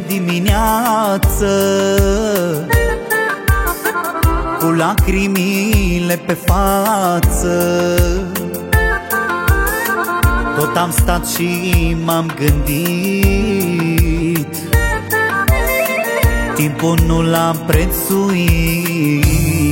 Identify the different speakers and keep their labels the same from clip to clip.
Speaker 1: de dimineață, cu lacrimile pe față. Tot am stat și m-am gândit, timpul nu l-am prețuit.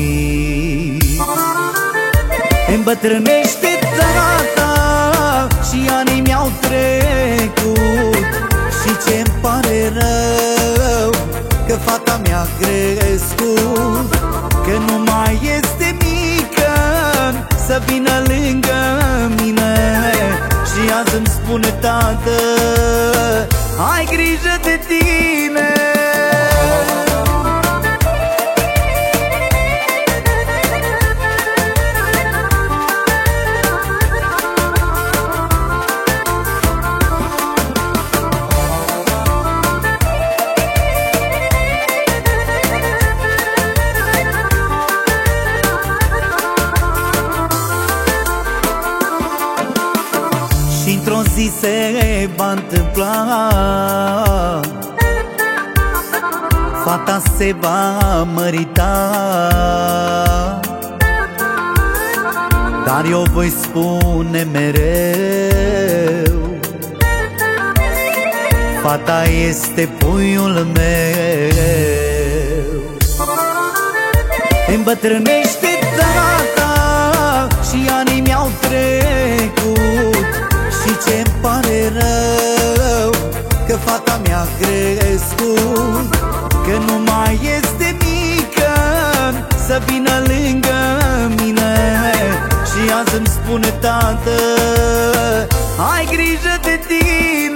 Speaker 1: Îmbătrânește tata și anii mi-au trecut, și ce-mi pare rău că fata mi-a crescut, că nu mai este mică să vină lângă mine. Și azi îmi spune: tată, ai grijă de tine. Și într-o zi se va întâmpla, fata se va mărita, dar eu voi spune mereu: fata este puiul meu. Îmbătrânește tata și anii mi-au trecut, și ce-mi pare rău că fata mi-a crescut, că nu mai este mică să vină lângă mine. Și azi îmi spune: tată, ai grijă de tine.